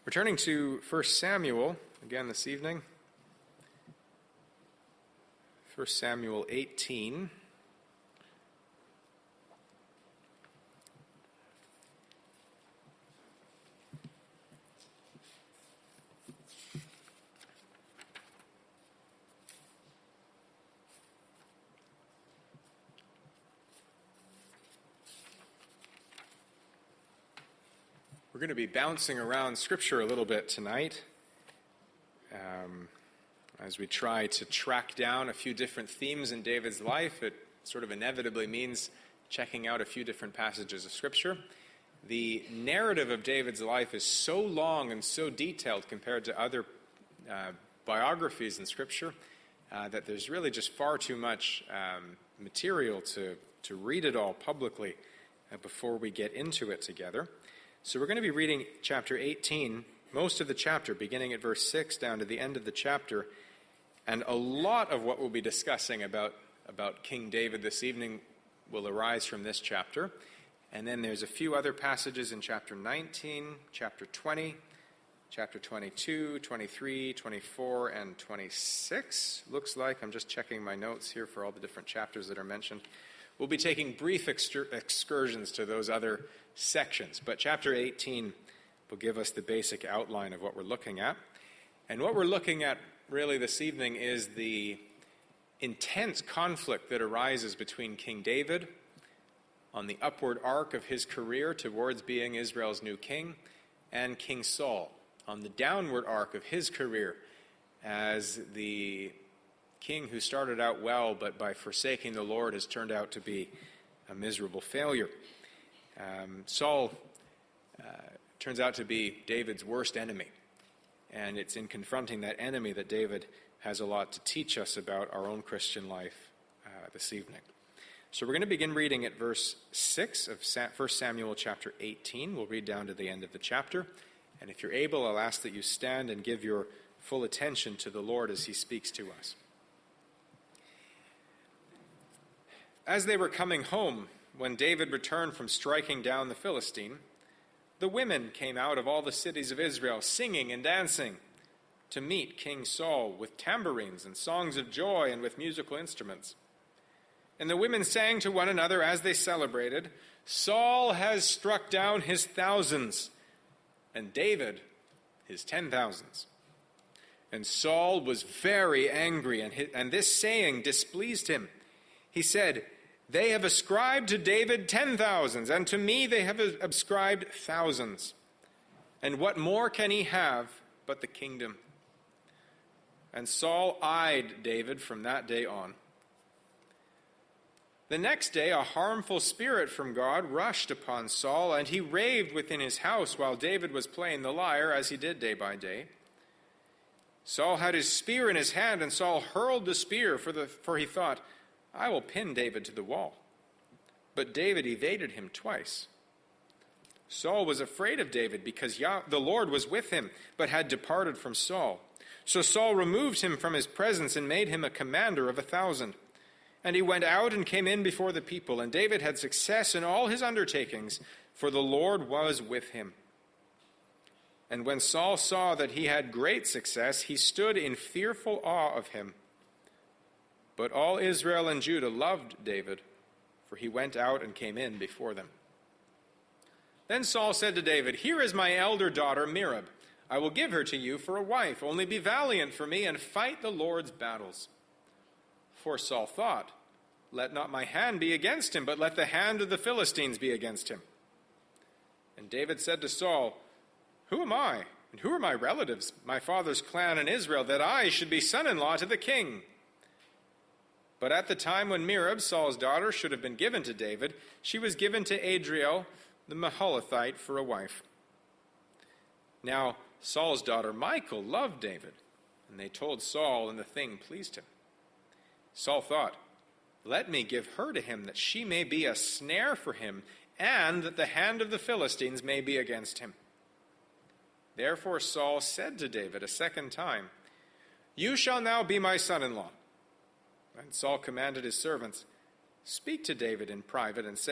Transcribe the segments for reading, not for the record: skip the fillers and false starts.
We're turning to 1 Samuel again this evening. 1 Samuel 18. We're going to be bouncing around Scripture a little bit tonight as we try to track down a few different themes in David's life. It sort of inevitably means checking out a few different passages of Scripture. The narrative of David's life is so long and so detailed compared to other biographies in Scripture that there's really just far too much material to read it all publicly before we get into it together. So we're going to be reading chapter 18, most of the chapter, beginning at verse 6 down to the end of the chapter. And a lot of what we'll be discussing about King David this evening will arise from this chapter. And then there's a few other passages in chapter 19, chapter 20, chapter 22, 23, 24, and 26. Looks like, I'm just checking my notes here for all the different chapters that are mentioned. We'll be taking brief excursions to those other sections, but chapter 18 will give us the basic outline of what we're looking at. And what we're looking at really this evening is the intense conflict that arises between King David on the upward arc of his career towards being Israel's new king, and King Saul on the downward arc of his career as the king who started out well, but by forsaking the Lord has turned out to be a miserable failure. Saul turns out to be David's worst enemy, and it's in confronting that enemy that David has a lot to teach us about our own Christian life this evening. So we're going to begin reading at verse 6 of 1 Samuel chapter 18. We'll read down to the end of the chapter, and if you're able, I'll ask that you stand and give your full attention to the Lord as he speaks to us. As they were coming home, when David returned from striking down the Philistine, the women came out of all the cities of Israel, singing and dancing, to meet King Saul with tambourines and songs of joy and with musical instruments. And the women sang to one another as they celebrated, "Saul has struck down his thousands, and David his 10,000s." And Saul was very angry, and this saying displeased him. He said, "They have ascribed to David 10,000s, and to me they have ascribed thousands. And what more can he have but the kingdom?" And Saul eyed David from that day on. The next day a harmful spirit from God rushed upon Saul, and he raved within his house while David was playing the lyre, as he did day by day. Saul had his spear in his hand, and Saul hurled the spear, for he thought, "I will pin David to the wall." But David evaded him twice. Saul was afraid of David because the Lord was with him, but had departed from Saul. So Saul removed him from his presence and made him a commander of 1,000. And he went out and came in before the people, and David had success in all his undertakings, for the Lord was with him. And when Saul saw that he had great success, he stood in fearful awe of him. But all Israel and Judah loved David, for he went out and came in before them. Then Saul said to David, "Here is my elder daughter Merab. I will give her to you for a wife. Only be valiant for me and fight the Lord's battles." For Saul thought, "Let not my hand be against him, but let the hand of the Philistines be against him." And David said to Saul, "Who am I, and who are my relatives, my father's clan in Israel, that I should be son-in-law to the king?" But at the time when Merab, Saul's daughter, should have been given to David, she was given to Adriel the Maholathite for a wife. Now Saul's daughter Michal loved David, and they told Saul, and the thing pleased him. Saul thought, "Let me give her to him, that she may be a snare for him, and that the hand of the Philistines may be against him." Therefore Saul said to David a second time, "You shall now be my son-in-law." And Saul commanded his servants, "Speak to David in private and say,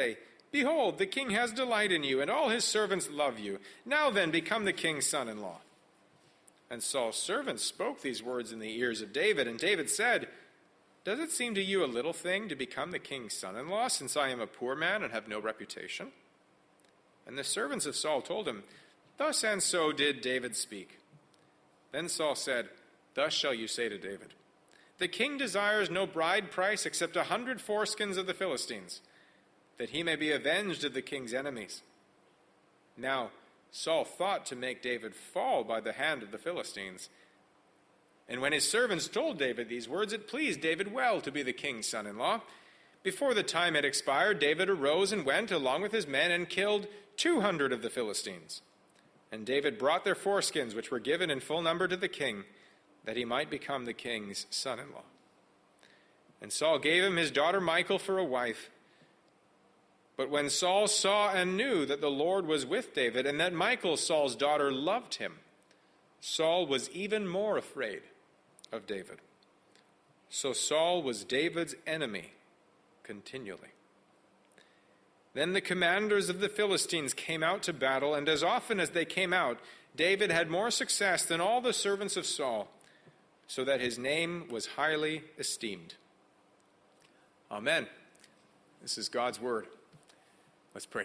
Behold, the king has delight in you, and all his servants love you. Now then, become the king's son-in-law." And Saul's servants spoke these words in the ears of David, and David said, "Does it seem to you a little thing to become the king's son-in-law, since I am a poor man and have no reputation?" And the servants of Saul told him, "Thus and so did David speak." Then Saul said, "Thus shall you say to David, the king desires no bride price except 100 foreskins of the Philistines, that he may be avenged of the king's enemies." Now Saul thought to make David fall by the hand of the Philistines. And when his servants told David these words, it pleased David well to be the king's son-in-law. Before the time had expired, David arose and went along with his men and killed 200 of the Philistines. And David brought their foreskins, which were given in full number to the king, that he might become the king's son-in-law. And Saul gave him his daughter Michal for a wife. But when Saul saw and knew that the Lord was with David, and that Michal, Saul's daughter, loved him, Saul was even more afraid of David. So Saul was David's enemy continually. Then the commanders of the Philistines came out to battle, and as often as they came out, David had more success than all the servants of Saul, so that his name was highly esteemed. Amen. This is God's word. Let's pray.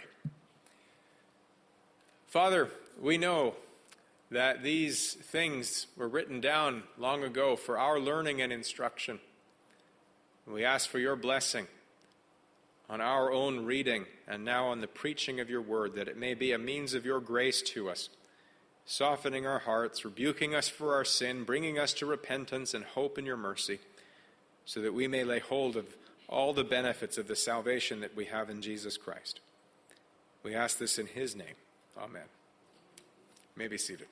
Father, we know that these things were written down long ago for our learning and instruction. We ask for your blessing on our own reading and now on the preaching of your word, that it may be a means of your grace to us, softening our hearts, rebuking us for our sin, bringing us to repentance and hope in your mercy, so that we may lay hold of all the benefits of the salvation that we have in Jesus Christ. We ask this in his name. Amen. You may be seated.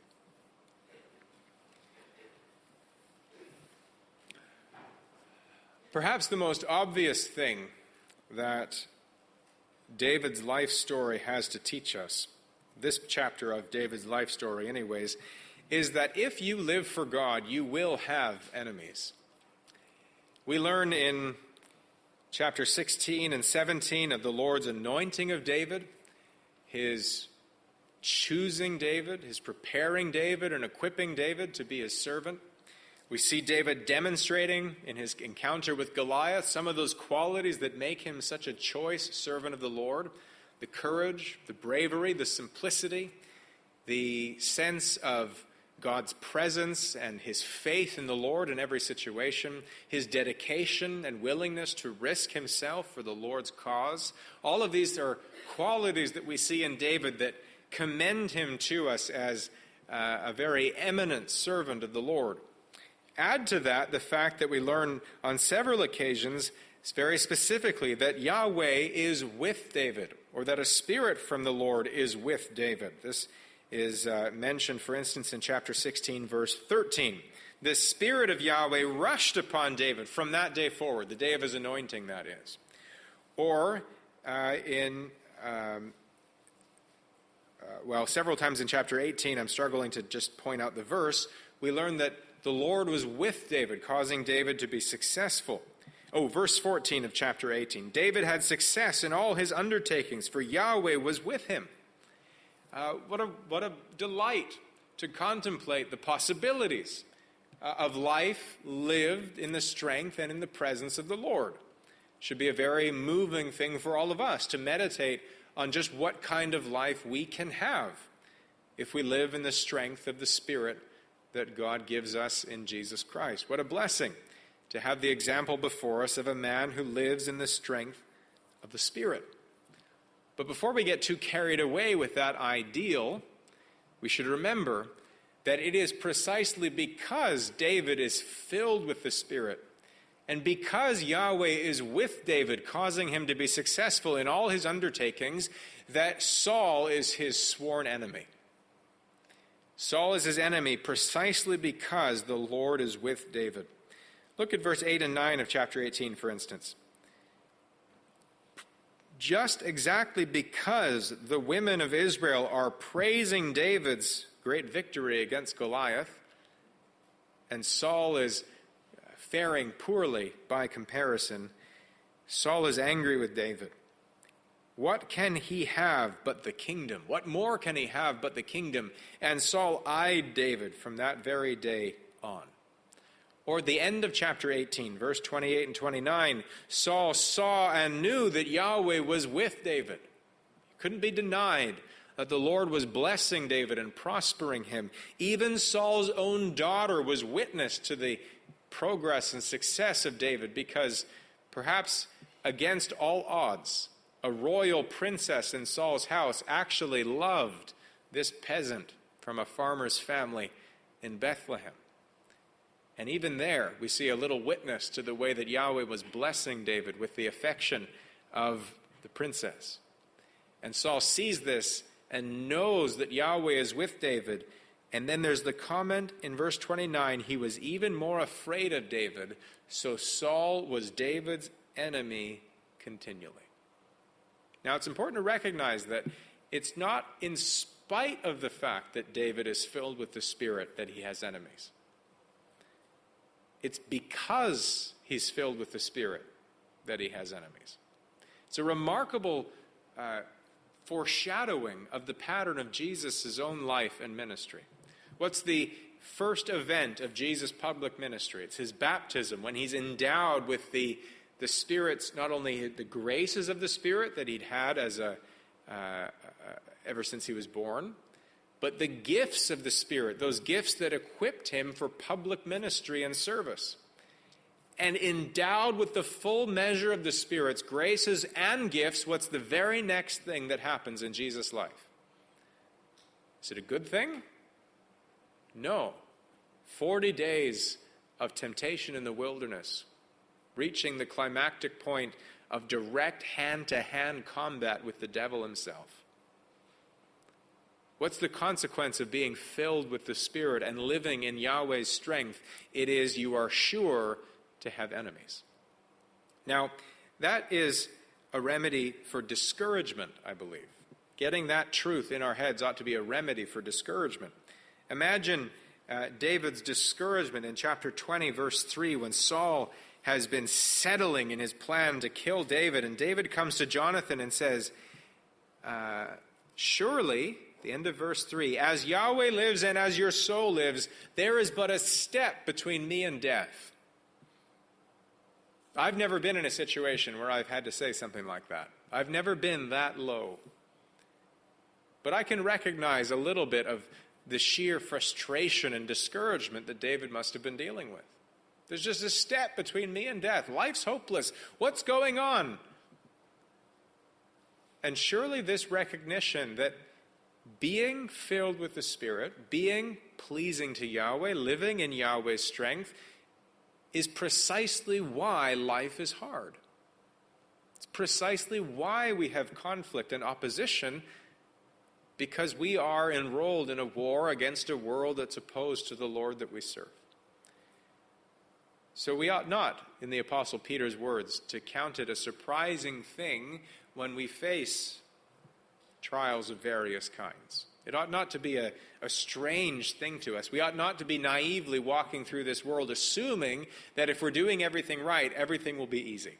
Perhaps the most obvious thing that David's life story has to teach us, this chapter of David's life story anyways, is that if you live for God, you will have enemies. We learn in chapter 16 and 17 of the Lord's anointing of David, his choosing David, his preparing David and equipping David to be his servant. We see David demonstrating in his encounter with Goliath some of those qualities that make him such a choice servant of the Lord: the courage, the bravery, the simplicity, the sense of God's presence and his faith in the Lord in every situation, his dedication and willingness to risk himself for the Lord's cause. All of these are qualities that we see in David that commend him to us as a very eminent servant of the Lord. Add to that the fact that we learn on several occasions, very specifically, that Yahweh is with David, or that a spirit from the Lord is with David. This is mentioned, for instance, in chapter 16, verse 13. The Spirit of Yahweh rushed upon David from that day forward, the day of his anointing, that is. Or several times in chapter 18, I'm struggling to just point out the verse, we learn that the Lord was with David, causing David to be successful. Verse 14 of chapter 18. David had success in all his undertakings, for Yahweh was with him. What a delight to contemplate the possibilities of life lived in the strength and in the presence of the Lord. It should be a very moving thing for all of us to meditate on just what kind of life we can have if we live in the strength of the Spirit that God gives us in Jesus Christ. What a blessing to have the example before us of a man who lives in the strength of the Spirit. But before we get too carried away with that ideal, we should remember that it is precisely because David is filled with the Spirit, and because Yahweh is with David, causing him to be successful in all his undertakings, that Saul is his sworn enemy. Saul is his enemy precisely because the Lord is with David. Look at verse 8 and 9 of chapter 18, for instance. Just exactly because the women of Israel are praising David's great victory against Goliath, and Saul is faring poorly by comparison, Saul is angry with David. What can he have but the kingdom? What more can he have but the kingdom? And Saul eyed David from that very day on. Or at the end of chapter 18, verse 28 and 29, Saul saw and knew that Yahweh was with David. It couldn't be denied that the Lord was blessing David and prospering him. Even Saul's own daughter was witness to the progress and success of David, because perhaps against all odds, a royal princess in Saul's house actually loved this peasant from a farmer's family in Bethlehem. And even there, we see a little witness to the way that Yahweh was blessing David with the affection of the princess. And Saul sees this and knows that Yahweh is with David. And then there's the comment in verse 29, he was even more afraid of David, so Saul was David's enemy continually. Now, it's important to recognize that it's not in spite of the fact that David is filled with the Spirit that he has enemies. It's because he's filled with the Spirit that he has enemies. It's a remarkable foreshadowing of the pattern of Jesus' own life and ministry. What's the first event of Jesus' public ministry? It's his baptism, when he's endowed with the Spirit's, not only the graces of the Spirit that he'd had as ever since he was born, but the gifts of the Spirit, those gifts that equipped him for public ministry and service. And endowed with the full measure of the Spirit's graces and gifts, what's the very next thing that happens in Jesus' life? Is it a good thing? No. 40 days of temptation in the wilderness, reaching the climactic point of direct hand-to-hand combat with the devil himself. What's the consequence of being filled with the Spirit and living in Yahweh's strength? It is you are sure to have enemies. Now, that is a remedy for discouragement, I believe. Getting that truth in our heads ought to be a remedy for discouragement. Imagine David's discouragement in chapter 20, verse 3, when Saul has been settling in his plan to kill David, and David comes to Jonathan and says, surely, the end of verse 3, as Yahweh lives and as your soul lives, there is but a step between me and death. I've never been in a situation where I've had to say something like that. I've never been that low. But I can recognize a little bit of the sheer frustration and discouragement that David must have been dealing with. There's just a step between me and death. Life's hopeless. What's going on? And surely this recognition that being filled with the Spirit, being pleasing to Yahweh, living in Yahweh's strength, is precisely why life is hard. It's precisely why we have conflict and opposition, because we are enrolled in a war against a world that's opposed to the Lord that we serve. So we ought not, in the Apostle Peter's words, to count it a surprising thing when we face trials of various kinds. It ought not to be a strange thing to us. We ought not to be naively walking through this world assuming that if we're doing everything right, everything will be easy.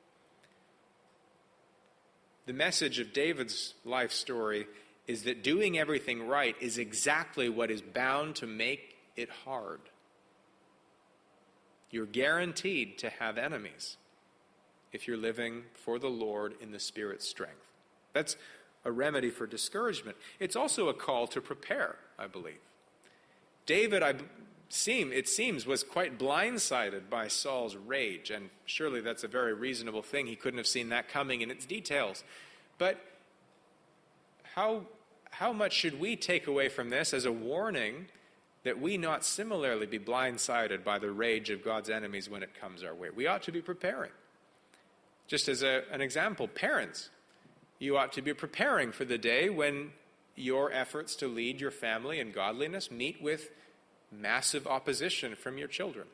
The message of David's life story is that doing everything right is exactly what is bound to make it hard. You're guaranteed to have enemies if you're living for the Lord in the Spirit's strength. That's a remedy for discouragement. It's also a call to prepare, I believe. David, it seems, was quite blindsided by Saul's rage, and surely that's a very reasonable thing. He couldn't have seen that coming in its details. But how much should we take away from this as a warning that we not similarly be blindsided by the rage of God's enemies when it comes our way? We ought to be preparing. Just as an example, parents, you ought to be preparing for the day when your efforts to lead your family in godliness meet with massive opposition from your children.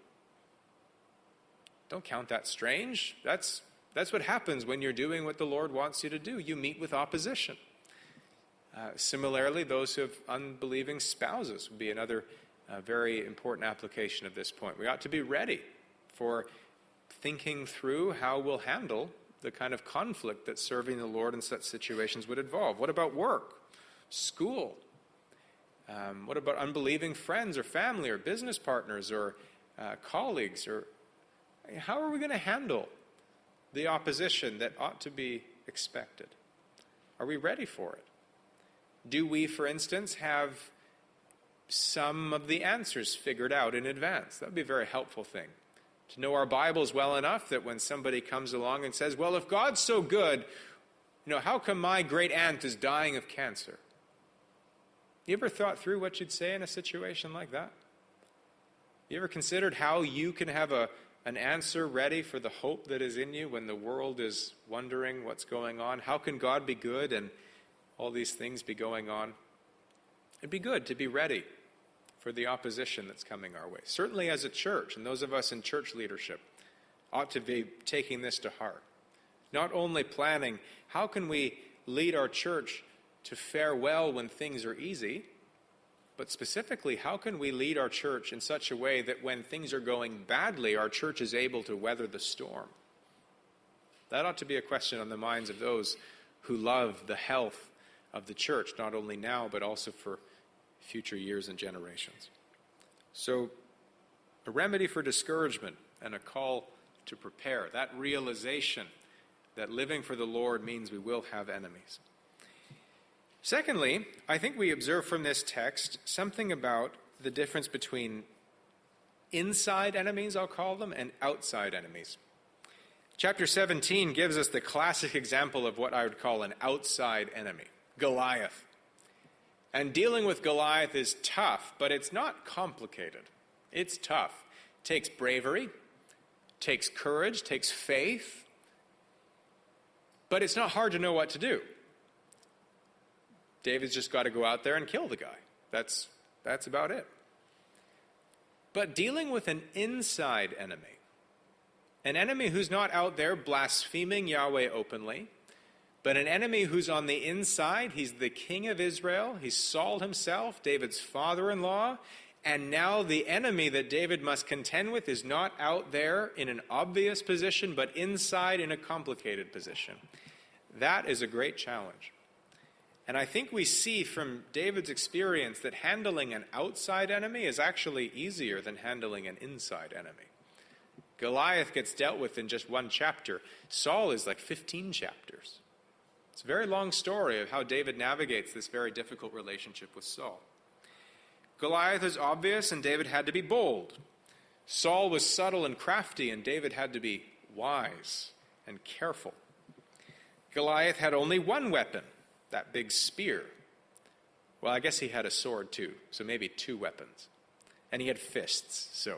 Don't count that strange. That's what happens when you're doing what the Lord wants you to do. You meet with opposition. Similarly, those who have unbelieving spouses would be another very important application of this point. We ought to be ready for thinking through how we'll handle the kind of conflict that serving the Lord in such situations would involve. What about work, school? What about unbelieving friends or family or business partners or colleagues? Or how are we going to handle the opposition that ought to be expected? Are we ready for it? Do we, for instance, have some of the answers figured out in advance? That would be a very helpful thing. To know our Bibles well enough that when somebody comes along and says, well, if God's so good, how come my great aunt is dying of cancer? You ever thought through what you'd say in a situation like that? You ever considered how you can have an answer ready for the hope that is in you when the world is wondering what's going on? How can God be good and all these things be going on? It'd be good to be ready for the opposition that's coming our way. Certainly as a church, and those of us in church leadership ought to be taking this to heart. Not only planning, how can we lead our church to fare well when things are easy, but specifically, how can we lead our church in such a way that when things are going badly, our church is able to weather the storm? That ought to be a question on the minds of those who love the health of the church, not only now, but also for future years and generations. So, a remedy for discouragement and a call to prepare, that realization that living for the Lord means we will have enemies. Secondly, I think we observe from this text something about the difference between inside enemies, I'll call them, and outside enemies. Chapter 17 gives us the classic example of what I would call an outside enemy, Goliath. And dealing with Goliath is tough, but it's not complicated. It's tough. It takes bravery, takes courage, takes faith, but it's not hard to know what to do. David's just got to go out there and kill the guy. That's about it. But dealing with an inside enemy, an enemy who's not out there blaspheming Yahweh openly, but an enemy who's on the inside, he's the king of Israel, he's Saul himself, David's father-in-law, and now the enemy that David must contend with is not out there in an obvious position, but inside in a complicated position. That is a great challenge. And I think we see from David's experience that handling an outside enemy is actually easier than handling an inside enemy. Goliath gets dealt with in just one chapter. Saul is like 15 chapters. It's a very long story of how David navigates this very difficult relationship with Saul. Goliath is obvious, and David had to be bold. Saul was subtle and crafty, and David had to be wise and careful. Goliath had only one weapon, that big spear. Well, I guess he had a sword too, so maybe two weapons. And he had fists, so,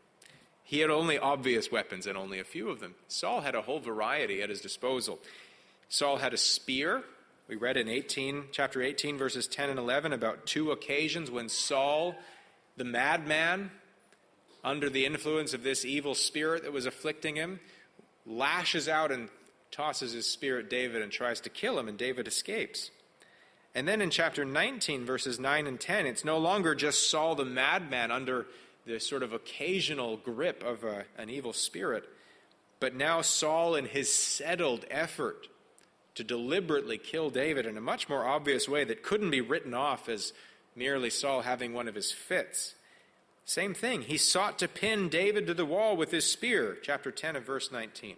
he had only obvious weapons and only a few of them. Saul had a whole variety at his disposal. Saul had a spear. We read in chapter 18, verses 10 and 11, about two occasions when Saul, the madman, under the influence of this evil spirit that was afflicting him, lashes out and tosses his spear at David and tries to kill him, and David escapes. And then in chapter 19, verses 9 and 10, it's no longer just Saul the madman under the sort of occasional grip of an evil spirit, but now Saul in his settled effort to deliberately kill David in a much more obvious way that couldn't be written off as merely Saul having one of his fits. Same thing. He sought to pin David to the wall with his spear, chapter 10 of verse 19.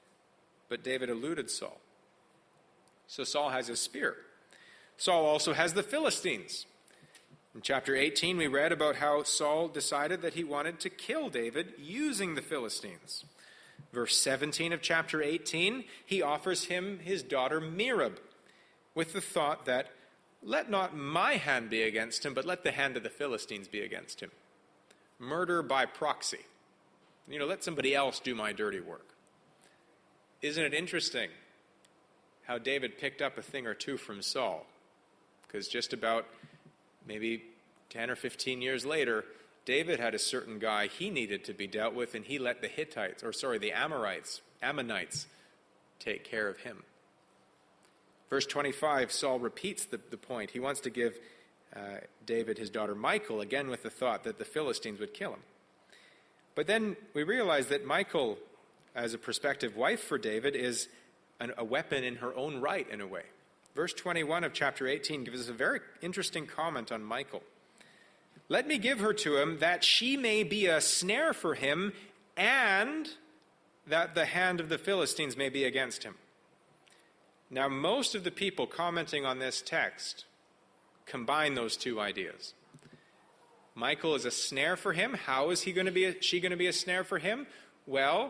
But David eluded Saul. So Saul has his spear. Saul also has the Philistines. In chapter 18, we read about how Saul decided that he wanted to kill David using the Philistines. Verse 17 of chapter 18, he offers him his daughter Merab with the thought that, let not my hand be against him, but let the hand of the Philistines be against him. Murder by proxy. Let somebody else do my dirty work. Isn't it interesting how David picked up a thing or two from Saul? Because just about maybe 10 or 15 years later, David had a certain guy he needed to be dealt with, and he let the Ammonites take care of him. Verse 25, Saul repeats the point. He wants to give David his daughter Michal, again with the thought that the Philistines would kill him. But then we realize that Michal, as a prospective wife for David, is a weapon in her own right, in a way. Verse 21 of chapter 18 gives us a very interesting comment on Michal. Let me give her to him, that she may be a snare for him, and that the hand of the Philistines may be against him. Now, most of the people commenting on this text combine those two ideas. Michal is a snare for him. How is she going to be a snare for him? Well,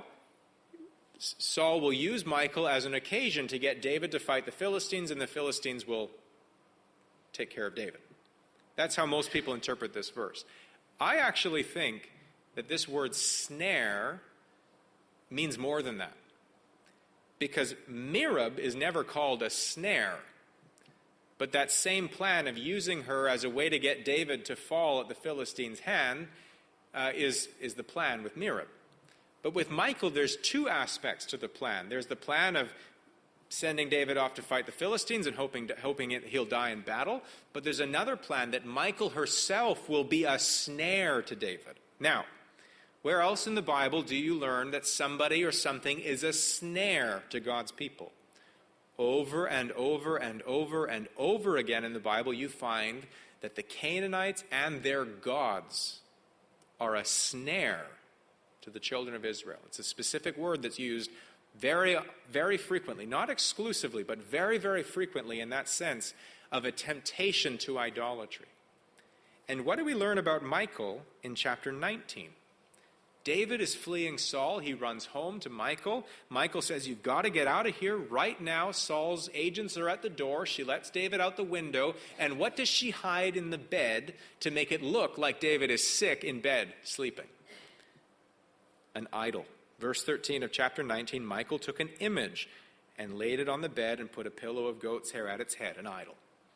Saul will use Michal as an occasion to get David to fight the Philistines, and the Philistines will take care of David. That's how most people interpret this verse. I actually think that this word snare means more than that. Because Merab is never called a snare. But that same plan of using her as a way to get David to fall at the Philistines' hand is the plan with Merab. But with Michal, there's two aspects to the plan. There's the plan of sending David off to fight the Philistines and hoping he'll die in battle. But there's another plan that Michal herself will be a snare to David. Now, where else in the Bible do you learn that somebody or something is a snare to God's people? Over and over and over and over again in the Bible, you find that the Canaanites and their gods are a snare to the children of Israel. It's a specific word that's used very, very frequently, not exclusively, but very, very frequently in that sense of a temptation to idolatry. And what do we learn about Michal in chapter 19? David is fleeing Saul. He runs home to Michal. Michal says, you've got to get out of here right now. Saul's agents are at the door. She lets David out the window. And what does she hide in the bed to make it look like David is sick in bed, sleeping? An idol. Verse 13 of chapter 19, Michal took an image and laid it on the bed and put a pillow of goat's hair at its head, an idol.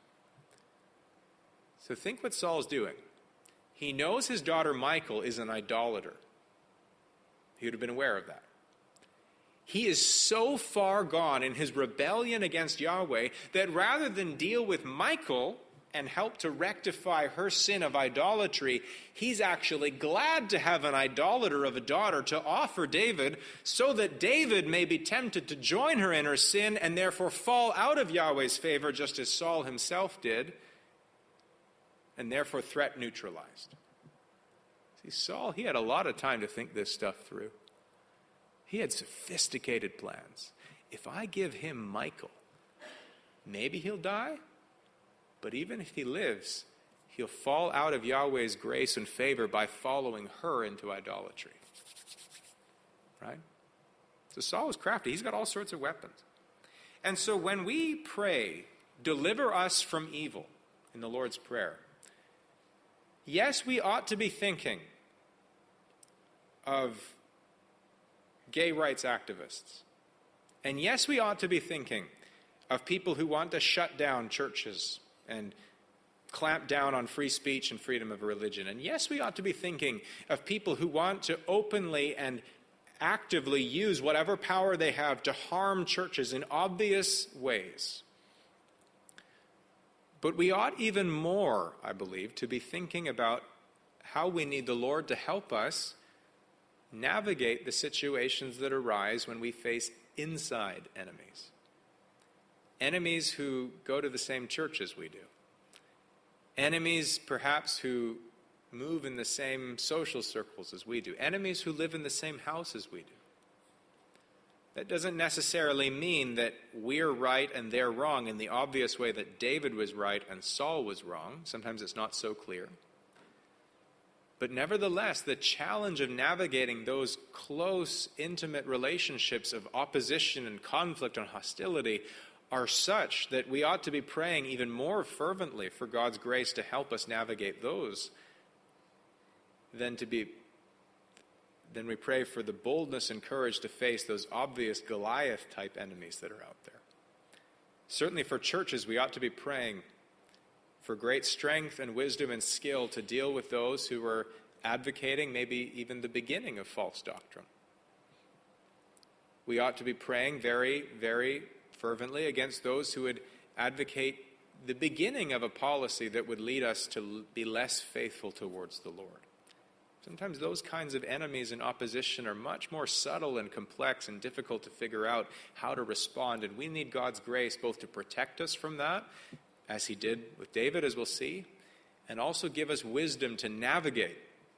So think what Saul's doing. He knows his daughter Michal is an idolater. He would have been aware of that. He is so far gone in his rebellion against Yahweh that rather than deal with Michal and help to rectify her sin of idolatry, he's actually glad to have an idolater of a daughter to offer David so that David may be tempted to join her in her sin and therefore fall out of Yahweh's favor just as Saul himself did, and therefore threat neutralized. See, Saul, he had a lot of time to think this stuff through. He had sophisticated plans. If I give him Michal, maybe he'll die, but even if he lives, he'll fall out of Yahweh's grace and favor by following her into idolatry. Right? So Saul was crafty. He's got all sorts of weapons. And so when we pray, deliver us from evil in the Lord's Prayer, yes, we ought to be thinking of gay rights activists. And yes, we ought to be thinking of people who want to shut down churches and clamp down on free speech and freedom of religion. And yes, we ought to be thinking of people who want to openly and actively use whatever power they have to harm churches in obvious ways. But we ought even more, I believe, to be thinking about how we need the Lord to help us navigate the situations that arise when we face inside enemies. Enemies who go to the same church as we do. Enemies, perhaps, who move in the same social circles as we do. Enemies who live in the same house as we do. That doesn't necessarily mean that we're right and they're wrong in the obvious way that David was right and Saul was wrong. Sometimes it's not so clear. But nevertheless, the challenge of navigating those close, intimate relationships of opposition and conflict and hostility are such that we ought to be praying even more fervently for God's grace to help us navigate those than we pray for the boldness and courage to face those obvious Goliath-type enemies that are out there. Certainly for churches, we ought to be praying for great strength and wisdom and skill to deal with those who are advocating maybe even the beginning of false doctrine. We ought to be praying very, very fervently against those who would advocate the beginning of a policy that would lead us to be less faithful towards the Lord. Sometimes those kinds of enemies and opposition are much more subtle and complex and difficult to figure out how to respond. And we need God's grace both to protect us from that, as he did with David, as we'll see, and also give us wisdom to navigate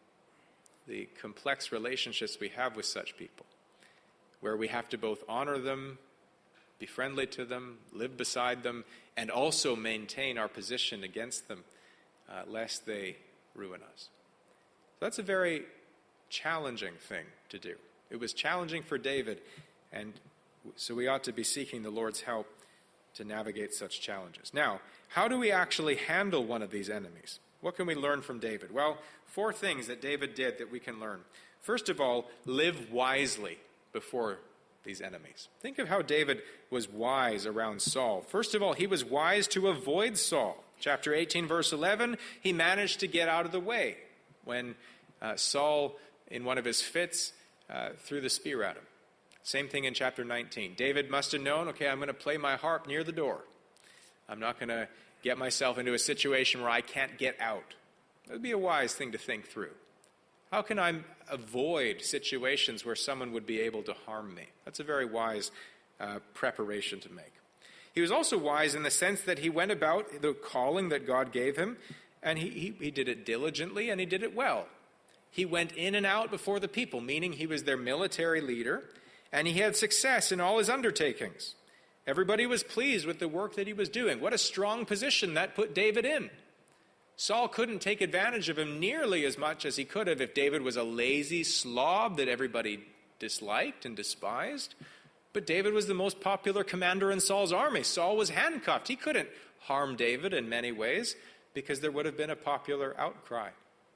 the complex relationships we have with such people, where we have to both honor them, be friendly to them, live beside them, and also maintain our position against them, lest they ruin us. That's a very challenging thing to do. It was challenging for David, and so we ought to be seeking the Lord's help to navigate such challenges. Now, how do we actually handle one of these enemies? What can we learn from David? Well, 4 things that David did that we can learn. First of all, live wisely before these enemies. Think of how David was wise around Saul. First of all, he was wise to avoid Saul. Chapter 18, verse 11, he managed to get out of the way when Saul, in one of his fits, threw the spear at him. Same thing in chapter 19. David must have known, okay, I'm going to play my harp near the door. I'm not going to get myself into a situation where I can't get out. That would be a wise thing to think through. How can I avoid situations where someone would be able to harm me? That's a very wise preparation to make. He was also wise in the sense that he went about the calling that God gave him, and he did it diligently, and he did it well. He went in and out before the people, meaning he was their military leader, and he had success in all his undertakings. Everybody was pleased with the work that he was doing. What a strong position that put David in. Saul couldn't take advantage of him nearly as much as he could have if David was a lazy slob that everybody disliked and despised. But David was the most popular commander in Saul's army. Saul was handcuffed. He couldn't harm David in many ways because there would have been a popular outcry.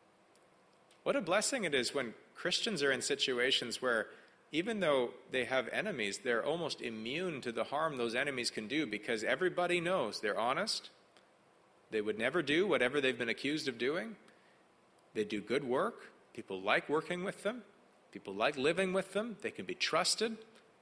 What a blessing it is when Christians are in situations where even though they have enemies, they're almost immune to the harm those enemies can do because everybody knows they're honest. They would never do whatever they've been accused of doing. They do good work. People like working with them. People like living with them. They can be trusted.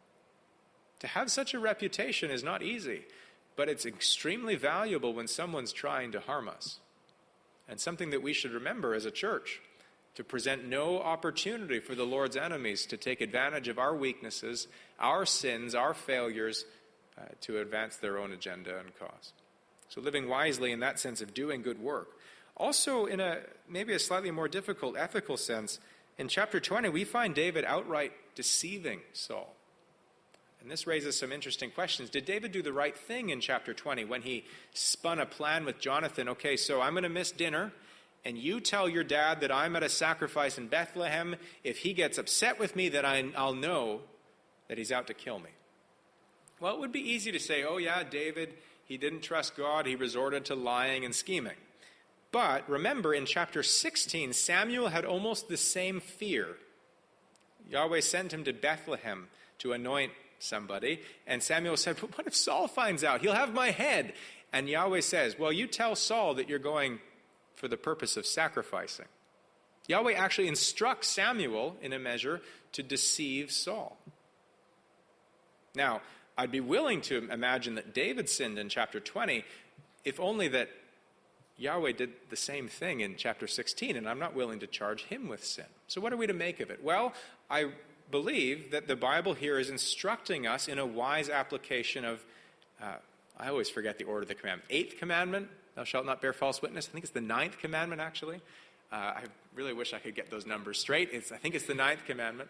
To have such a reputation is not easy, but it's extremely valuable when someone's trying to harm us. And something that we should remember as a church, to present no opportunity for the Lord's enemies to take advantage of our weaknesses, our sins, our failures, to advance their own agenda and cause. So living wisely in that sense of doing good work. Also in maybe a slightly more difficult ethical sense, in chapter 20 we find David outright deceiving Saul. And this raises some interesting questions. Did David do the right thing in chapter 20 when he spun a plan with Jonathan? Okay, so I'm going to miss dinner, and you tell your dad that I'm at a sacrifice in Bethlehem. If he gets upset with me, then I'll know that he's out to kill me. Well, it would be easy to say, oh yeah, David, he didn't trust God. He resorted to lying and scheming. But remember, in chapter 16, Samuel had almost the same fear. Yahweh sent him to Bethlehem to anoint somebody, and Samuel said, but what if Saul finds out? He'll have my head. And Yahweh says, well, you tell Saul that you're going for the purpose of sacrificing. Yahweh actually instructs Samuel, in a measure, to deceive Saul. Now, I'd be willing to imagine that David sinned in chapter 20, if only that Yahweh did the same thing in chapter 16, and I'm not willing to charge him with sin. So what are we to make of it? Well, I believe that the Bible here is instructing us in a wise application of, I always forget the order of the commandment. 8th commandment, thou shalt not bear false witness. I think it's the 9th commandment, actually. I really wish I could get those numbers straight. I think it's the 9th commandment.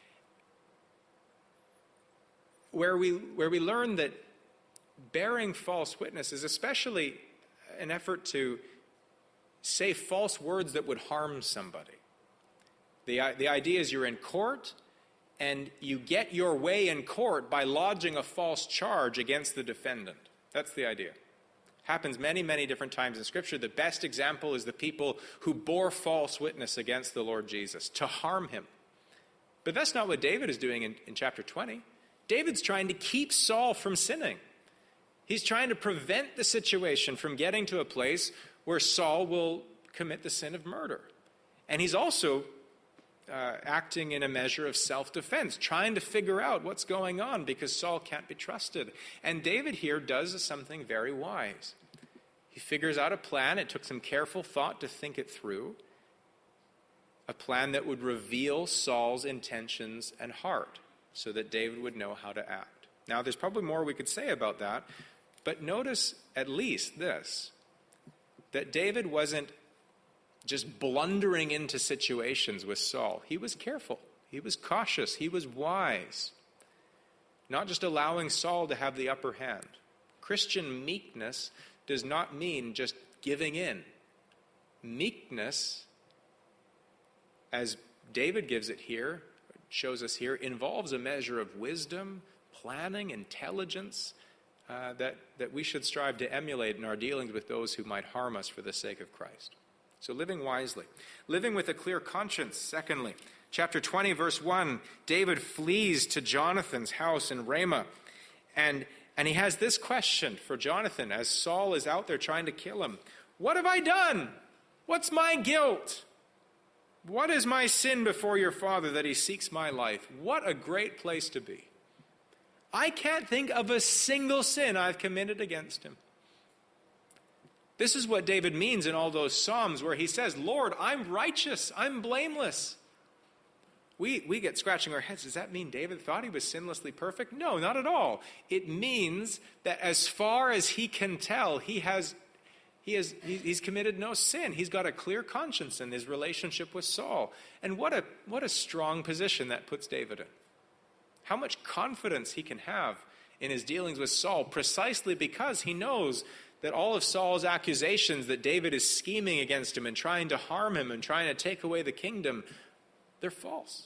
Where we learn that bearing false witness is especially an effort to say false words that would harm somebody. The idea is you're in court, and you get your way in court by lodging a false charge against the defendant. That's the idea. Happens many, many different times in Scripture. The best example is the people who bore false witness against the Lord Jesus to harm him. But that's not what David is doing in chapter 20. David's trying to keep Saul from sinning. He's trying to prevent the situation from getting to a place where Saul will commit the sin of murder. And he's also acting in a measure of self-defense, trying to figure out what's going on because Saul can't be trusted. And David here does something very wise. He figures out a plan. It took some careful thought to think it through. a plan that would reveal Saul's intentions and heart so that David would know how to act. Now, there's probably more we could say about that, but notice at least this, that David wasn't just blundering into situations with Saul. He was careful. He was cautious. He was wise. Not just allowing Saul to have the upper hand. Christian meekness does not mean just giving in. Meekness, as David gives it here, shows us here, involves a measure of wisdom, planning, intelligence, that we should strive to emulate in our dealings with those who might harm us for the sake of Christ. So living wisely. Living with a clear conscience, secondly. Chapter 20, verse 1, David flees to Jonathan's house in Ramah. And he has this question for Jonathan as Saul is out there trying to kill him. What have I done? What's my guilt? What is my sin before your father that he seeks my life? What a great place to be. I can't think of a single sin I've committed against him. This is what David means in all those Psalms where he says, Lord, I'm righteous, I'm blameless. We get scratching our heads. Does that mean David thought he was sinlessly perfect? No, not at all. It means that as far as he can tell, he's committed no sin. He's got a clear conscience in his relationship with Saul. And what a strong position that puts David in. How much confidence he can have in his dealings with Saul, precisely because he knows that all of Saul's accusations that David is scheming against him and trying to harm him and trying to take away the kingdom, they're false.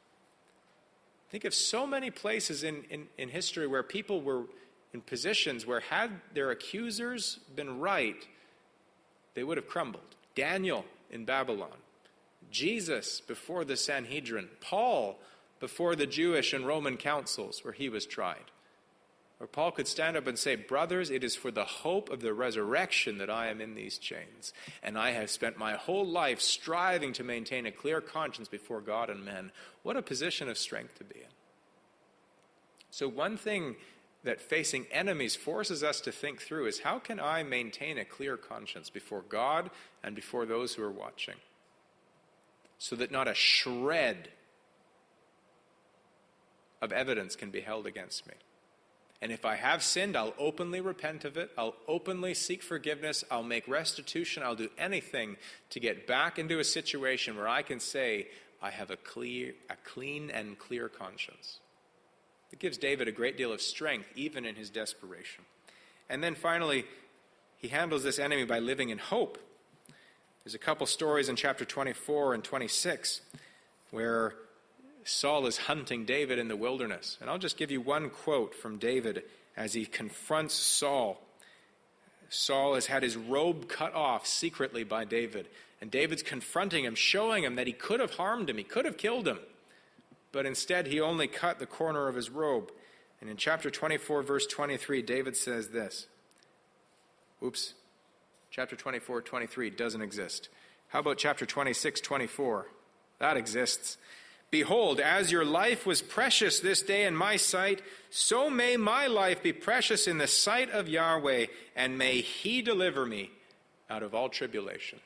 Think of so many places in history where people were in positions where had their accusers been right, they would have crumbled. Daniel in Babylon, Jesus before the Sanhedrin, Paul before the Jewish and Roman councils where he was tried. Or Paul could stand up and say, brothers, it is for the hope of the resurrection that I am in these chains. And I have spent my whole life striving to maintain a clear conscience before God and men. What a position of strength to be in. So one thing that facing enemies forces us to think through is, how can I maintain a clear conscience before God and before those who are watching? So that not a shred of evidence can be held against me. And if I have sinned, I'll openly repent of it. I'll openly seek forgiveness. I'll make restitution. I'll do anything to get back into a situation where I can say I have a clean and clear conscience. It gives David a great deal of strength, even in his desperation. And then finally, he handles this enemy by living in hope. There's a couple stories in chapter 24 and 26 where Saul is hunting David in the wilderness. And I'll just give you one quote from David as he confronts Saul. Saul has had his robe cut off secretly by David. And David's confronting him, showing him that he could have harmed him. He could have killed him. But instead, he only cut the corner of his robe. And in chapter 24, verse 23, David says this. Chapter 24, 23 doesn't exist. How about chapter 26, 24? That exists. Behold, as your life was precious this day in my sight, so may my life be precious in the sight of Yahweh, and may he deliver me out of all tribulation.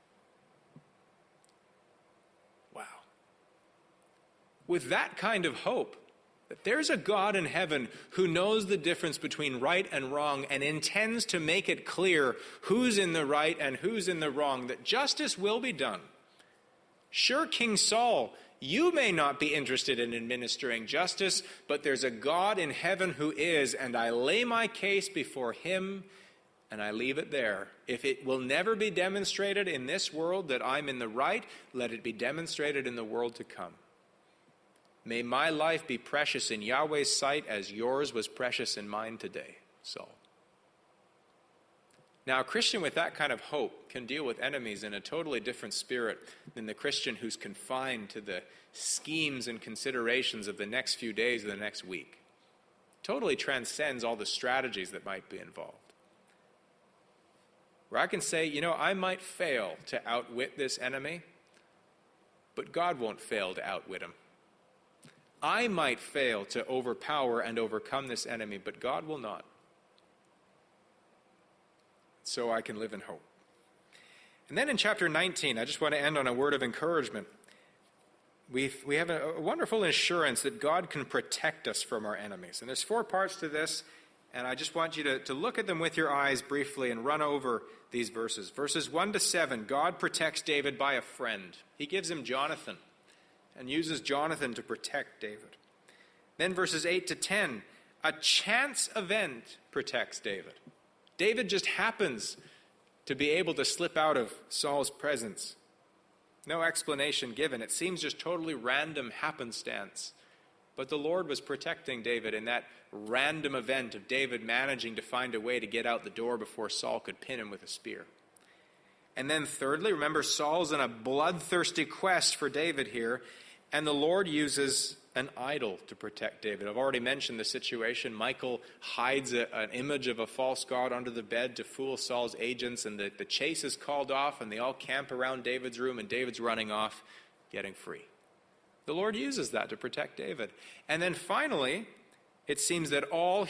Wow. With that kind of hope, that there's a God in heaven who knows the difference between right and wrong and intends to make it clear who's in the right and who's in the wrong, that justice will be done. Sure, King Saul, you may not be interested in administering justice, but there's a God in heaven who is, and I lay my case before him, and I leave it there. If it will never be demonstrated in this world that I'm in the right, let it be demonstrated in the world to come. May my life be precious in Yahweh's sight as yours was precious in mine today, Saul. Now, a Christian with that kind of hope can deal with enemies in a totally different spirit than the Christian who's confined to the schemes and considerations of the next few days or the next week. Totally transcends all the strategies that might be involved. Where I can say, I might fail to outwit this enemy, but God won't fail to outwit him. I might fail to overpower and overcome this enemy, but God will not. So I can live in hope. And then in chapter 19, I just want to end on a word of encouragement. we have a wonderful assurance that God can protect us from our enemies. And there's 4 parts to this, and I just want you to look at them with your eyes briefly and run over these verses. Verses 1 to 7, God protects David by a friend. He gives him Jonathan and uses Jonathan to protect David. Then verses 8 to 10, a chance event protects David. David just happens to be able to slip out of Saul's presence. No explanation given. It seems just totally random happenstance. But the Lord was protecting David in that random event of David managing to find a way to get out the door before Saul could pin him with a spear. And then thirdly, remember, Saul's in a bloodthirsty quest for David here, and the Lord uses an idol to protect David. I've already mentioned the situation. Michal hides an image of a false god under the bed to fool Saul's agents, and the chase is called off, and they all camp around David's room, and David's running off, getting free. The Lord uses that to protect David. And then finally, it seems that all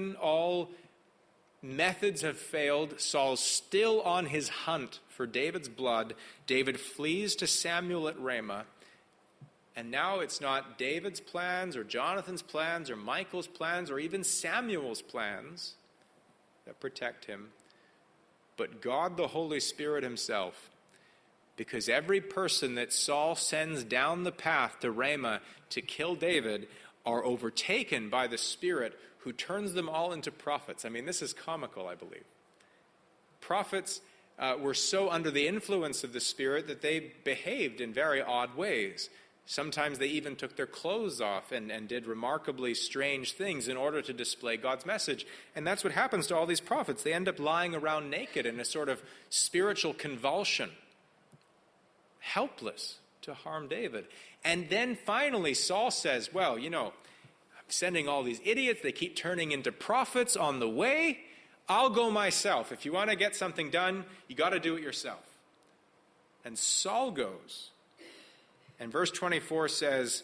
methods have failed. Saul's still on his hunt for David's blood. David flees to Samuel at Ramah. And now it's not David's plans or Jonathan's plans or Michal's plans or even Samuel's plans that protect him, but God the Holy Spirit himself. Because every person that Saul sends down the path to Ramah to kill David are overtaken by the Spirit who turns them all into prophets. I mean, this is comical, I believe. Prophets were so under the influence of the Spirit that they behaved in very odd ways. Sometimes they even took their clothes off and did remarkably strange things in order to display God's message. And that's what happens to all these prophets. They end up lying around naked in a sort of spiritual convulsion, helpless to harm David. And then finally Saul says, well, I'm sending all these idiots. They keep turning into prophets on the way. I'll go myself. If you want to get something done, you got to do it yourself. And Saul goes. And verse 23 says,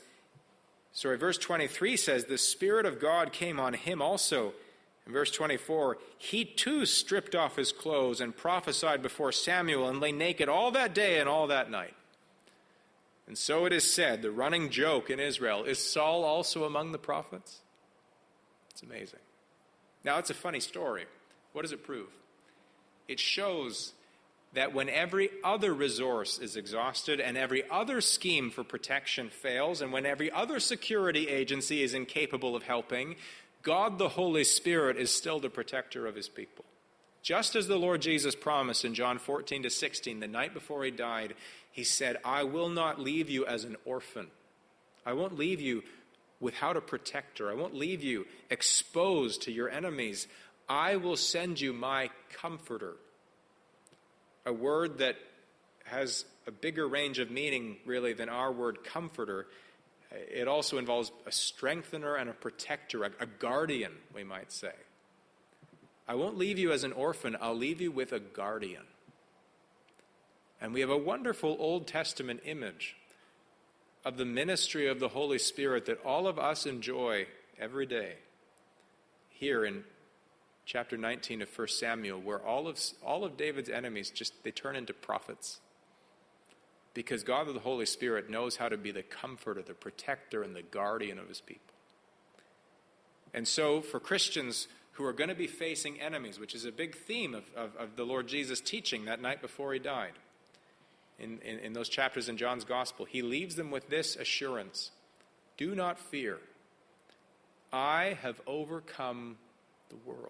the Spirit of God came on him also. In verse 24, he too stripped off his clothes and prophesied before Samuel and lay naked all that day and all that night. And so it is said, the running joke in Israel, is Saul also among the prophets? It's amazing. Now, it's a funny story. What does it prove? It shows that when every other resource is exhausted and every other scheme for protection fails, and when every other security agency is incapable of helping, God the Holy Spirit is still the protector of his people. Just as the Lord Jesus promised in John 14-16, the night before he died, he said, I will not leave you as an orphan. I won't leave you without a protector. I won't leave you exposed to your enemies. I will send you my comforter. A word that has a bigger range of meaning, really, than our word comforter. It also involves a strengthener and a protector, a guardian, we might say. I won't leave you as an orphan. I'll leave you with a guardian. And we have a wonderful Old Testament image of the ministry of the Holy Spirit that all of us enjoy every day. Here in chapter 19 of 1 Samuel, where all of David's enemies they turn into prophets. Because God the Holy Spirit knows how to be the comforter, the protector, and the guardian of his people. And so for Christians who are going to be facing enemies, which is a big theme of the Lord Jesus' teaching that night before he died, in those chapters in John's Gospel, he leaves them with this assurance: do not fear. I have overcome the world.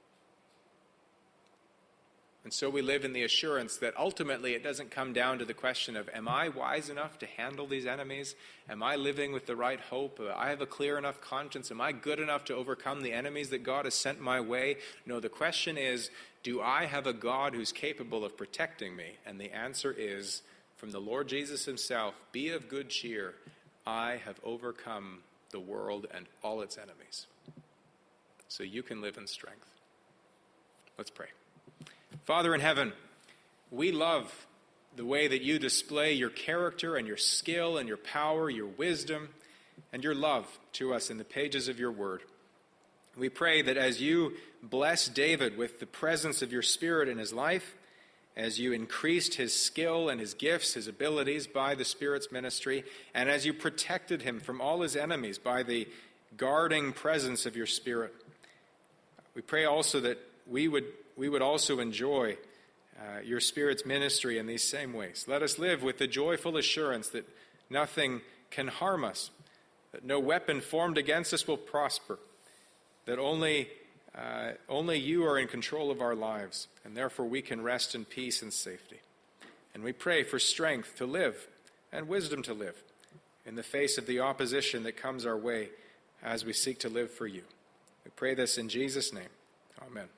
And so we live in the assurance that ultimately it doesn't come down to the question of, am I wise enough to handle these enemies? Am I living with the right hope? I have a clear enough conscience? Am I good enough to overcome the enemies that God has sent my way? No, the question is, do I have a God who's capable of protecting me? And the answer is, from the Lord Jesus himself, be of good cheer. I have overcome the world and all its enemies. So you can live in strength. Let's pray. Father in heaven, we love the way that you display your character and your skill and your power, your wisdom, and your love to us in the pages of your word. We pray that as you bless David with the presence of your Spirit in his life, as you increased his skill and his gifts, his abilities by the Spirit's ministry, and as you protected him from all his enemies by the guarding presence of your Spirit. We pray also that we would also enjoy your Spirit's ministry in these same ways. Let us live with the joyful assurance that nothing can harm us, that no weapon formed against us will prosper, that only you are in control of our lives, and therefore we can rest in peace and safety. And we pray for strength to live and wisdom to live in the face of the opposition that comes our way as we seek to live for you. We pray this in Jesus' name. Amen.